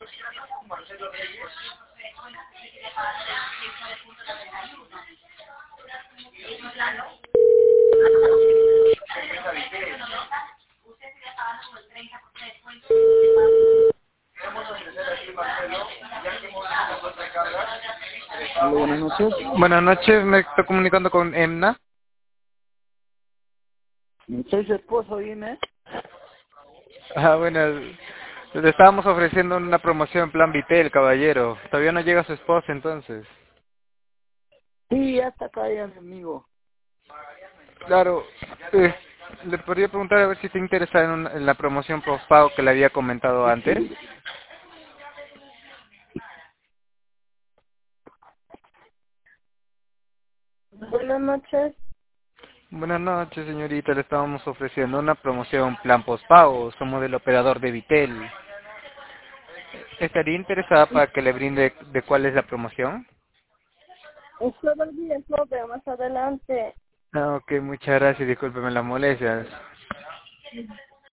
Aló, buenas noches. Buenas noches, me estoy comunicando con Emna. Soy su esposo, dime. Bueno, le estábamos ofreciendo una promoción en plan Vitel, caballero. Todavía no llega su esposa, entonces. Sí, ya está acá ya mi amigo. Claro, le podría preguntar a ver si está interesada en la promoción postpago que le había comentado antes. Buenas noches. Buenas noches, señorita. Le estábamos ofreciendo una promoción plan postpago. Somos del operador de Vitel. ¿Estaría interesada para que le brinde de cuál es la promoción? Es solo el videojuego, pero más adelante. Ok, muchas gracias. Discúlpeme las molestias.